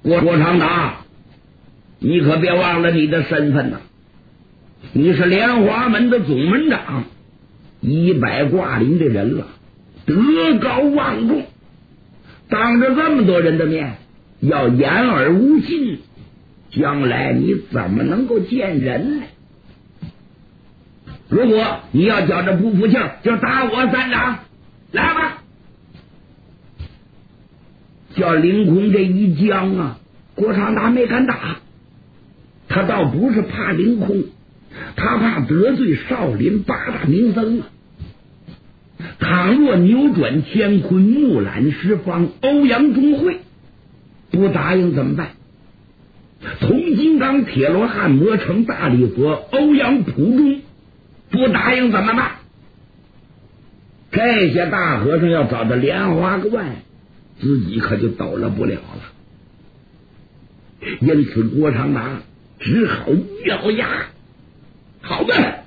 郭长达，你可别忘了你的身份呐！你是莲花门的总门长，100挂铃的人了，德高望重，当着这么多人的面要言而无信，将来你怎么能够见人呢？如果你要觉着不服气，就打我3掌，来吧！叫凌空这一将啊，郭长达没敢打，他倒不是怕凌空，他怕得罪少林8大名僧啊。倘若扭转乾坤、木兰十方、欧阳中会不答应怎么办？铜金刚、铁罗汉、魔城大力佛、欧阳普中不答应怎么办？这些大和尚要找到莲花观，自己可就抖了不了了。因此郭长达只好咬牙，好的，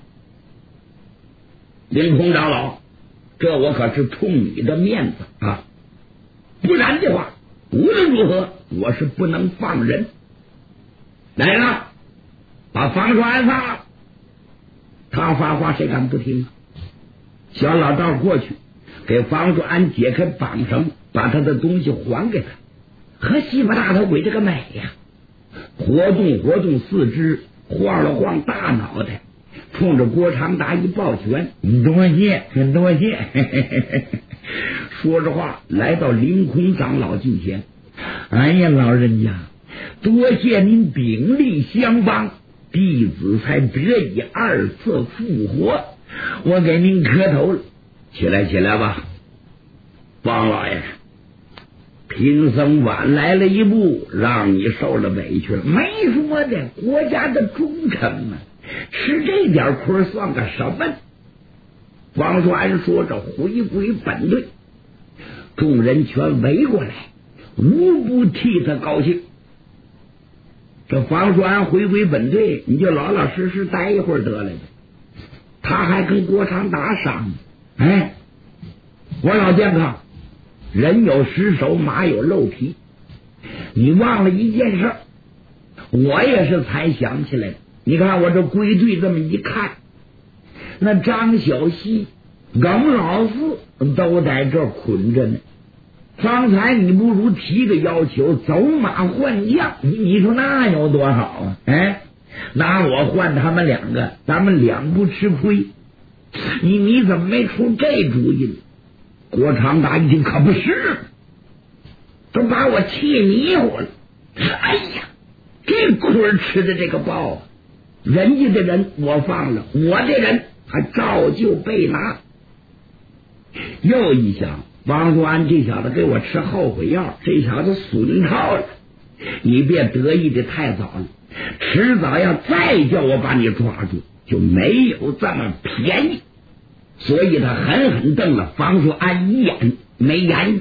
凌空长老，这我可是冲你的面子啊！不然的话，无论如何我是不能放人。来了，把方说安放了。他发话谁敢不听？小老道过去给方说安解开绑绳，把他的东西还给他。和西巴大头鬼这个美呀！活动四肢，晃了晃大脑袋，冲着郭长达一抱拳，多谢。说着话来到凌空长老近前，哎呀，老人家，多谢您鼎力相帮，弟子才得以2次复活，我给您磕头了。起来吧，王老爷，贫僧晚来了一步，让你受了委屈了。没说的，国家的忠诚啊，吃这点亏算个什么？王说安说着回归本队，众人全围过来，无不替他高兴。这方说安回归本队，你就老老实实待一会儿得了呗。他还跟郭长达商量，哎，我老健康，人有失手，马有漏皮，你忘了一件事，我也是才想起来的。你看我这归队这么一看，那张小希、耿老四都在这捆着呢。方才你不如提个要求，走马换将，你说那有多好啊？哎，拿我换他们2个，咱们2不吃亏。你怎么没出这主意呢？郭长达一听，可不是，都把我气迷糊了。哎呀，这亏吃的这个爆啊！人家的人我放了，我这人还照旧被拿。又一想，王说安这小子给我吃后悔药，这小子损套了，你别得意的太早了，迟早要再叫我把你抓住，就没有这么便宜。所以他狠狠瞪了方说安一眼，没言语。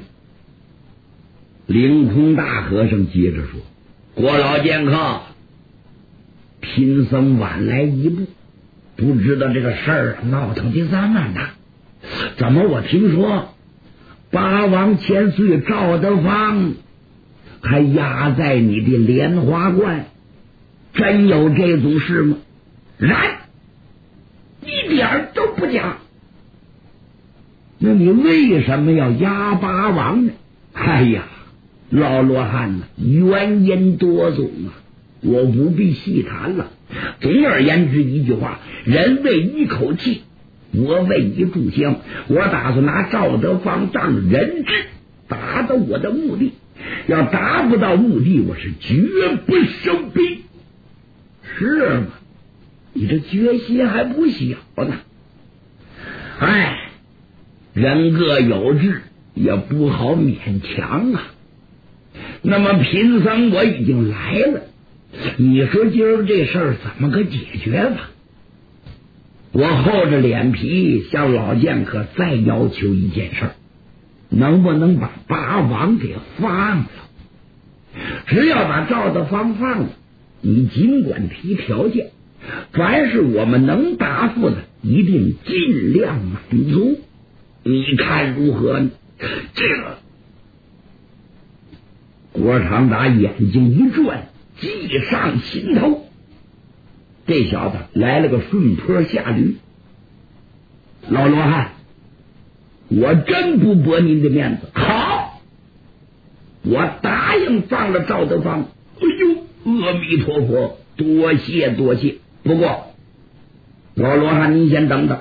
凌空大和尚接着说，郭老剑客，贫僧晚来一步，不知道这个事儿闹腾的这么大。怎么我听说八王千岁赵德芳还压在你的莲花观，真有这种事吗？然，一点都不假。那你为什么要压八王呢？哎呀，老罗汉呐，原因多种啊，我不必细谈了。总而言之一句话，人为一口气，我为一炷香，我打算拿赵德芳当人质，达到我的目的。要达不到目的，我是绝不收兵。是吗？你这决心还不小呢。哎，人各有志，也不好勉强啊。那么贫僧我已经来了，你说今儿这事儿怎么个解决吧？我厚着脸皮向老剑客再要求一件事儿，能不能把八王给放了？只要把赵德芳放了，你尽管提条件，凡是我们能答复的，一定尽量满足。你看如何呢？这个郭长达眼睛一转，计上心头，这小子来了个顺坡下驴。老罗汉，我真不驳您的面子。好，我答应放了赵德芳。哎呦，阿弥陀佛，多谢多谢。不过老罗汉，您先等等，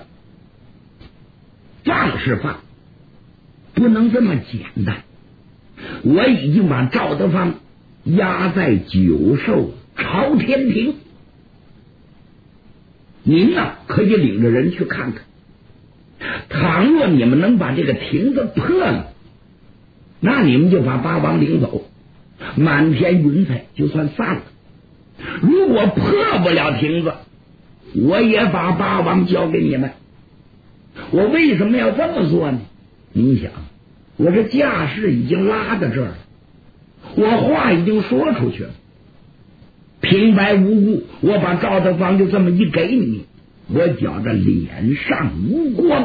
放是放，不能这么简单。我已经把赵德芳押在九寿朝天庭，您呢可以领着人去看看。倘若你们能把这个亭子破了，那你们就把八王领走，满天云彩就算散了。如果破不了亭子，我也把八王交给你们。我为什么要这么做呢？你想，我这架势已经拉到这儿了，我话已经说出去了，平白无故我把赵德芳就这么一给你，我觉着脸上无光，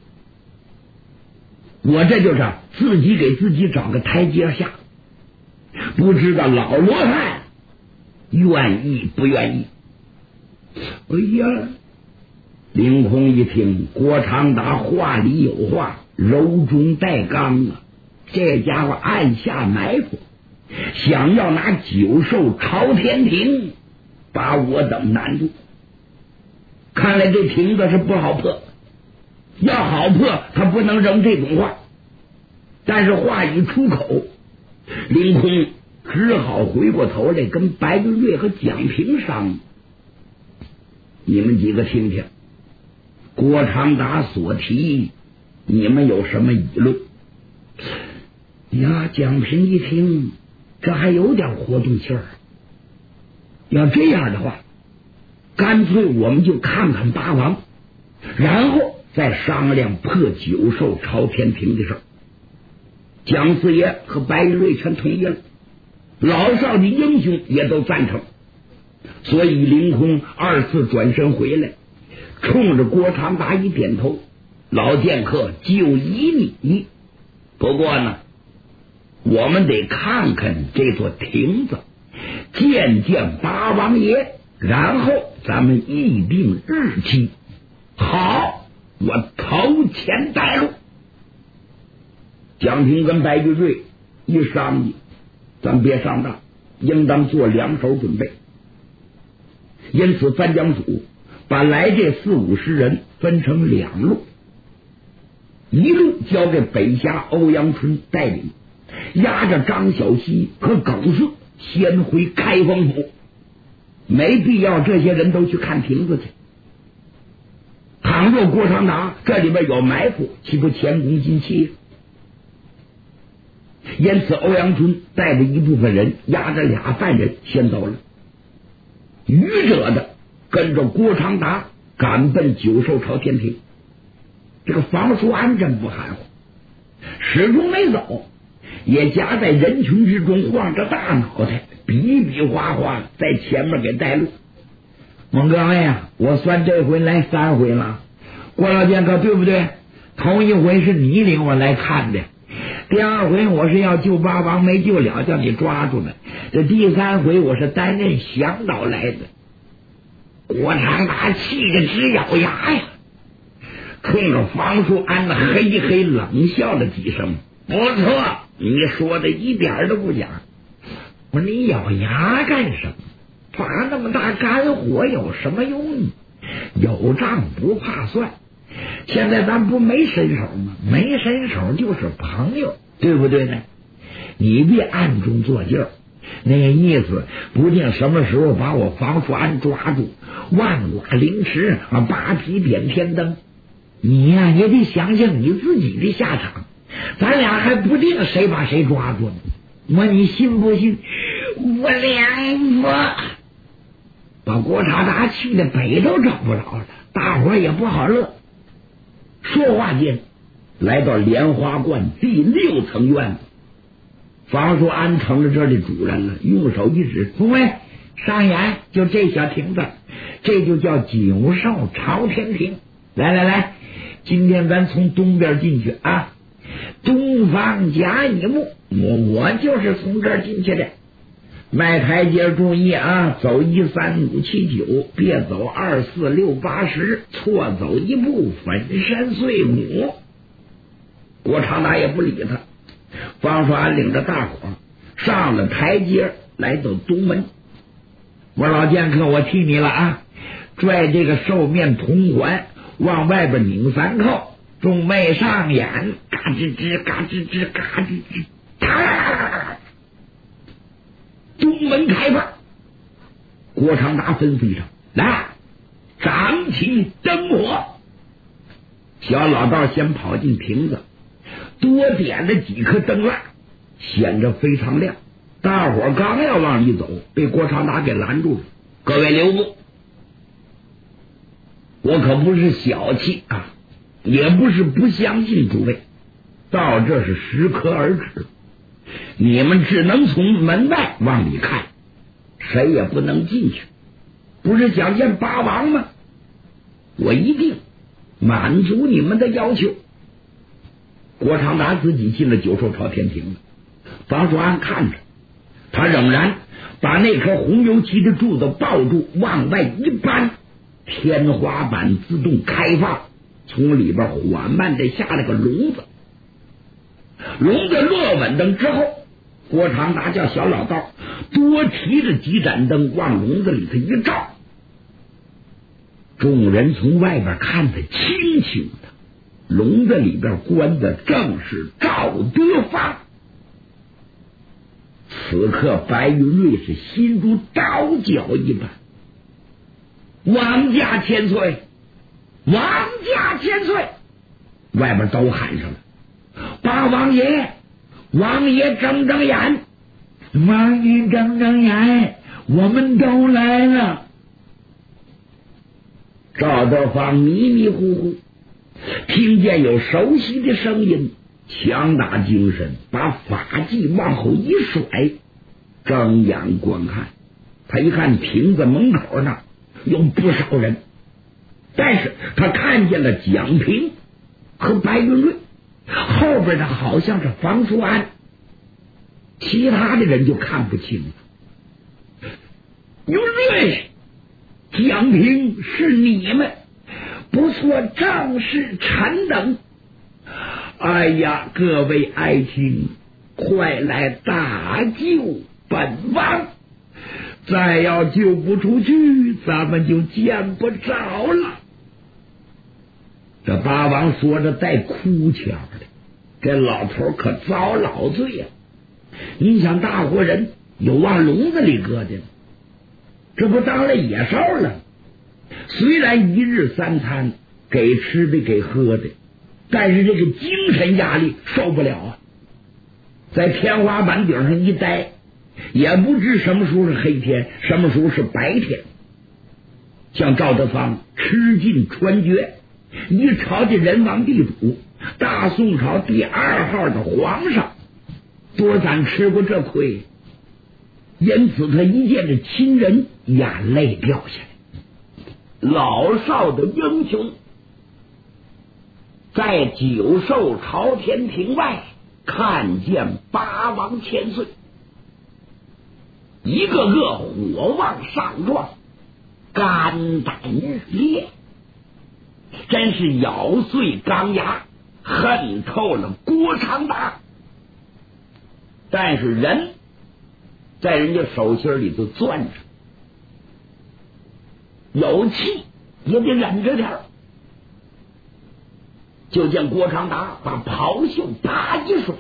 我这就是自己给自己找个台阶下。不知道老罗汉愿意不愿意？哎呀，凌空一听，郭长达话里有话，柔中带刚啊！这家伙暗下埋伏，想要拿九寿朝天庭把我等难住。看来这亭子是不好破，要好破他不能扔这种话。但是话一出口，凌空只好回过头来跟白玉瑞和蒋平商。你们几个听听，郭长达所提，你们有什么议论？呀，蒋平一听，这还有点活动气儿。要这样的话，干脆我们就看看八王，然后再商量破九寿朝天庭的事儿。蒋四爷和白玉瑞全同意了，老少的英雄也都赞成。所以凌空二次转身回来，冲着郭长达一点头，老剑客就依你。不过呢，我们得看看这座亭子，见见八王爷，然后咱们议定日期。好，我头前带路。蒋平跟白玉瑞一商议，咱别上当，应当做两手准备。因此范江主把来这40-50人分成两路，一路交给北峡欧阳春带领，押着张小西和耿四先回开封府。没必要这些人都去看亭子去，倘若郭长达这里边有埋伏，岂不前功尽弃？因此欧阳春带着一部分人，押着俩犯人先走了，余者的跟着郭长达赶奔九寿朝天庭。这个房叔安真不含糊，始终没走，也夹在人群之中晃着大脑袋，比比划划在前面给带路。蒙各位呀，我算这回来3回了，郭老剑客对不对？头一回是你领我来看的，第2回我是要救八王没救了，叫你抓住的，这第3回我是担任向导来的。郭长达气得直咬牙呀，冲着房叔安的嘿嘿冷笑了几声。不错，你说的一点都不假。我说你咬牙干什么？发那么大肝火有什么用呢？有账不怕算，现在咱不没身手吗？没身手就是朋友，对不对呢？你别暗中作劲儿，那个意思不定什么时候把我房叔安抓住，万剐凌迟啊，扒皮点天灯。你呀，也得想想你自己的下场，咱俩还不定谁把谁抓住呢。我你信不信？我两个把郭长达气的北都找不着了，大伙儿也不好乐。说话间，来到莲花观第6层院子，房叔安成了这里主人了，用手一指，诸位上眼，就这小亭子，这就叫九寿朝天亭。来来来，今天咱从东边进去啊， 东方甲一木，我就是从这儿进去的。迈台阶注意啊，走1、3、5、7、9，别走2、4、6、8、10，错走一步粉身碎骨。郭长达也不理他。方说安领着大伙上了台阶，来到东门。我老剑客，我替你了啊！拽这个兽面铜环往外边拧3扣，众妹上眼，嘎吱吱，嘎吱吱，嘎吱吱，哒！东门开放。郭长达吩咐一声：“来，掌起灯火！”小老道先跑进亭子，多点了几颗灯蜡，显着非常亮。大伙刚要往里走，被郭长达给拦住了。各位留步，我可不是小气啊，也不是不相信诸位，到这是适可而止，你们只能从门外往里看，谁也不能进去。不是想见八王吗？我一定满足你们的要求。郭长达自己进了九兽朝天庭了，方叔安看着他，仍然把那颗红油漆的柱子抱住，往外一搬，天花板自动开放，从里边缓慢地下了个笼子。笼子落稳当之后，郭长达叫小老道多提着几盏灯往笼子里头一照，众人从外边看得清清的，笼子里边关的正是赵德芳。此刻白云瑞是心如刀绞一般，王家千岁，王家千岁！外边都喊上了：“八王爷，王爷睁睁眼，王爷睁睁眼，我们都来了。”赵德芳迷迷糊糊听见有熟悉的声音，强打精神，把法器往后一甩，睁眼观看。他一看亭子门口那有不少人，但是他看见了蒋平和白云瑞，后边的好像是房叔安，其他的人就看不清了。云瑞，蒋平是你们，不错，正是臣等。哎呀，各位爱卿，快来大救本王！再要救不出去，咱们就见不着了。这八王说着带哭腔的，这老头可遭老罪呀！你想，大活人有往笼子里搁的，这不当了野兽了？虽然1日3餐给吃的给喝的，但是这个精神压力受不了啊！在天花板顶上一待，也不知什么时候是黑天，什么时候是白天。像赵德芳吃尽穿绝，一朝的人王地主，大宋朝第2号的皇上，多咱吃过这亏，因此他一见这亲人，眼泪掉下来。老少的英雄在九兽朝天庭外看见八王千岁，一个个火旺上撞，肝胆日烈，真是咬碎钢牙，恨透了郭长达。但是人在人家手心里头攥着，有气也得忍着点儿。就见郭长达把袍袖啪一甩，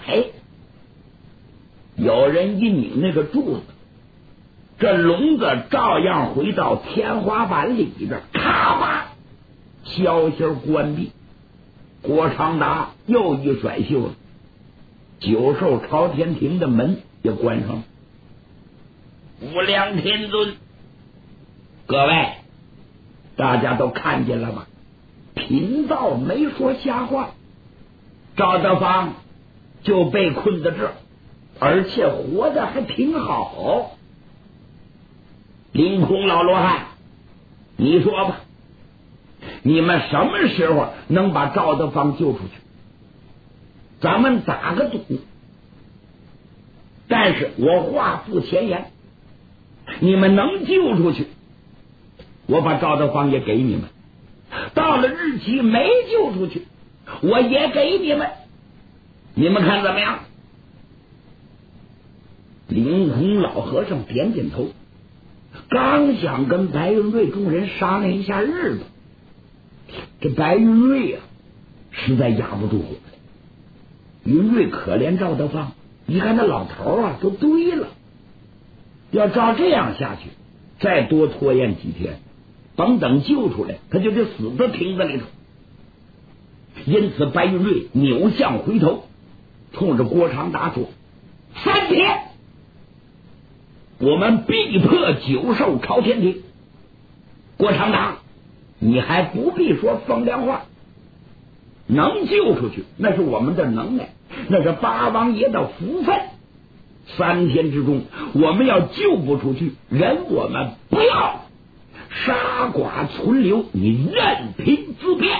有人一拧那个柱子，这笼子照样回到天花板里边，咔吧消息关闭。郭长达又一甩袖子，九兽朝天庭的门也关上了。无量天尊，各位大家都看见了吧？贫道没说瞎话，赵德芳就被困在这儿，而且活得还挺好。凌空老罗汉，你说吧，你们什么时候能把赵德芳救出去？ 咱们打个赌，但是我话付前言，你们能救出去，我把赵德芳也给你们，到了日期没救出去，我也给你们，你们看怎么样？凌空老和尚点点头，刚想跟白云瑞众人商量一下日子，这白云瑞呀，实在压不住火。云瑞可怜赵德芳，你看那老头啊都堆了，要照这样下去，再多拖延几天，甭等救出来，他就得死在亭子里头。因此白云瑞扭向回头，冲着郭长达说：“3天，我们必破九兽朝天庭。郭长达，你还不必说风凉话，能救出去那是我们的能耐，那是八王爷的福分。3天之中，我们要救不出去，人我们不要，杀剐存留，你任凭自便。”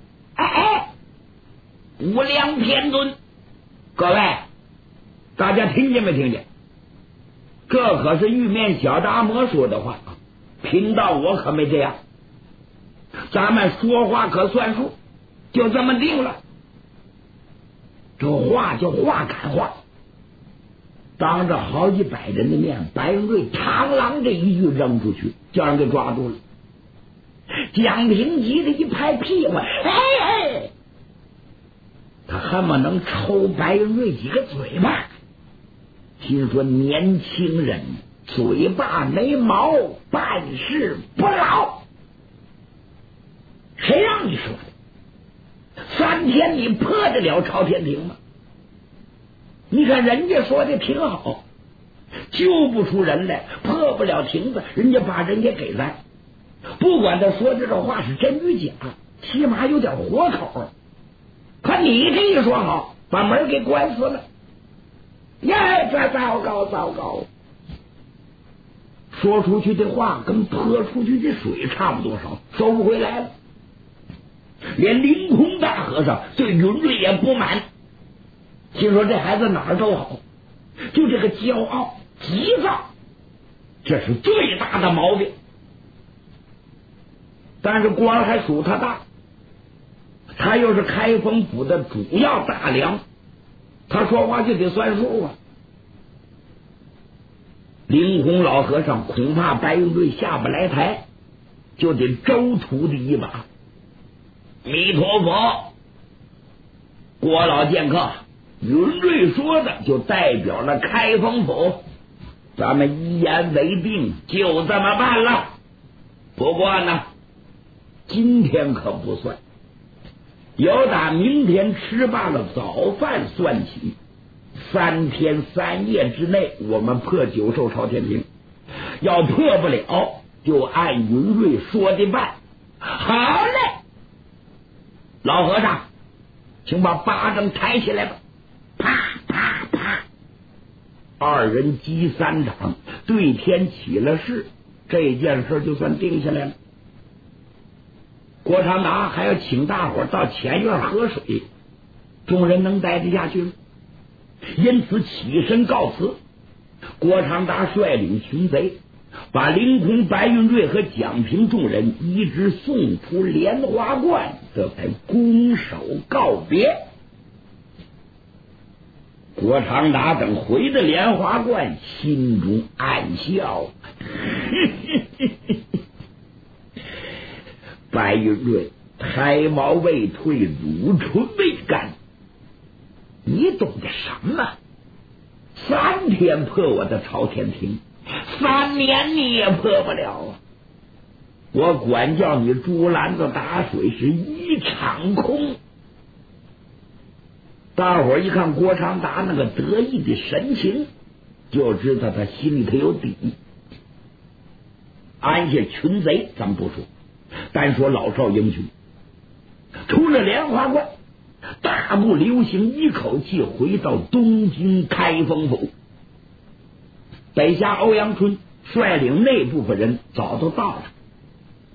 无量天尊，各位大家听见没听见？这可是玉面小达摩说的话，贫道我可没这样，咱们说话可算数，就这么定了。这话叫话赶话，当着好几百人的面，白云瑞螳螂这一句扔出去，叫人给抓住了。蒋平急的一拍屁股，他恨不能抽白云瑞几个嘴巴，心说年轻人嘴巴没毛，办事不牢。谁让你说的？3天你破得了朝天庭吗？你看人家说的挺好，救不出人来，破不了亭子，人家把人家给咱，不管他说的这话是真与假，起码有点活口。可你这一说好，把门给关死了，呀，这糟糕糟糕！说出去的话跟泼出去的水差不多少，收不回来了。连凌空大和尚对云瑞也不满，心说这孩子哪儿都好，就这个骄傲急躁，这是最大的毛病。但是官还属他大，他又是开封府的主要大梁，他说话就得算数啊。凌空老和尚恐怕白云瑞下不来台，就得周徒弟一把。弥陀佛，郭老剑客，云瑞说的就代表了开封府，咱们一言为定，就这么办了。不过呢，今天可不算，由打明天吃罢了早饭算起，3天3夜之内，我们破九兽朝天庭。要破不了，就按云瑞说的办。好嘞，老和尚，请把巴掌抬起来吧！啪啪啪，二人击3掌，对天起了誓，这件事就算定下来了。郭长达还要请大伙到前院喝水，众人能待得下去吗？因此起身告辞。郭长达率领群贼，把凌空、白云瑞和蒋平众人一直送出莲花观，这才拱手告别。郭长达等回到莲花观，心中暗笑白云瑞，胎毛未退，乳唇未干，你懂得什么？3天破我的朝天庭，3年你也破不了啊！我管教你竹篮子打水是一场空。大伙一看郭长达那个得意的神情，就知道他心里头有底。安下群贼咱们不说，单说老少英雄，出了莲花观，大步流星，一口气回到东京开封府。北下欧阳春率领那部分人早都到了，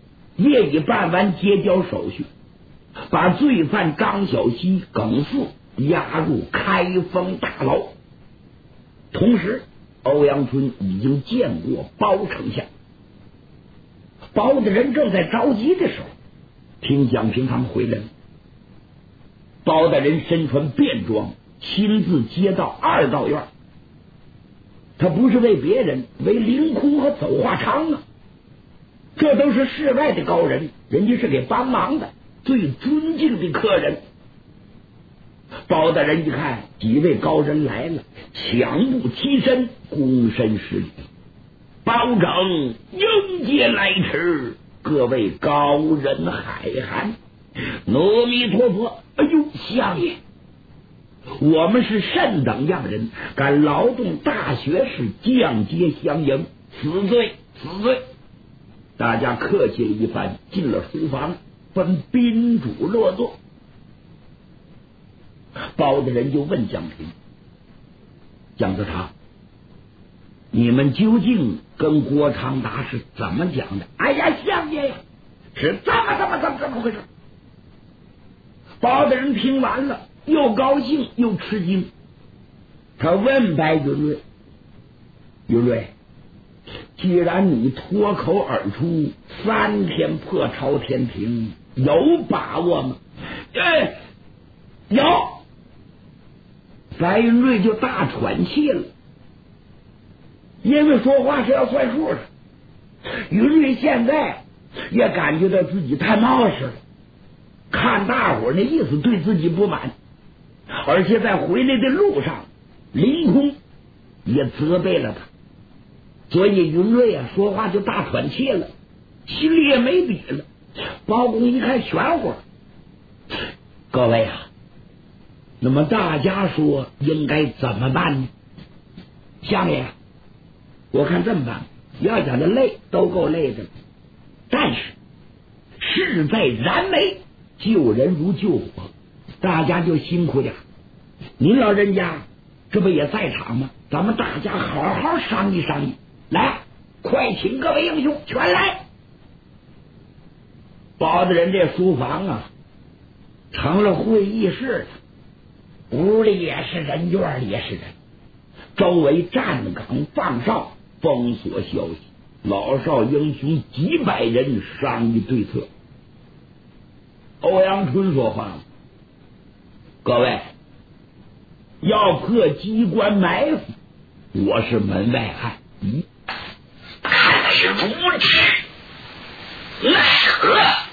业已办完结交手续，把罪犯张小西、耿四押入开封大牢。同时欧阳春已经见过包丞相。包大人正在着急的时候，听蒋平他们回来了。包大人身穿便装，亲自接到二道院。他不是为别人，为凌空和走化昌啊，这都是世外的高人，人家是给帮忙的，最尊敬的客人。包大人一看几位高人来了，抢步起身，躬身施礼。包拯迎接来迟，各位高人海涵，阿弥陀佛。哎呦，相爷，我们是甚等样人，敢劳动大学士降阶相迎，此罪此罪。大家客气了一番，进了书房，分宾主落座。包大人就问蒋平：蒋德昌，你们究竟跟郭长达是怎么讲的？哎呀，相爷呀，是怎么回事？包大人听完了，又高兴又吃惊。他问白云瑞：云瑞，既然你脱口而出3天破朝天庭，有把握吗？有。白云瑞就大喘气了，因为说话是要算数的。云瑞现在也感觉到自己太冒失了，看大伙儿那意思对自己不满，而且在回来的路上，凌空也责备了他，所以云瑞啊说话就大喘气了，心里也没底了。包公一看玄乎，各位啊，那么大家说应该怎么办呢？相爷，我看这么办，要讲的累都够累的，但是事在燃眉，救人如救火，大家就辛苦点。您老人家这不也在场吗？咱们大家好好商议商议，来，快请各位英雄全来。包大人这书房啊成了会议室了，屋里也是人，院里也是人，周围站岗放哨，封锁消息，老少英雄几百人商议对策。欧阳春说话了：各位，要破机关埋伏，我是门外汉，看来是无知，奈何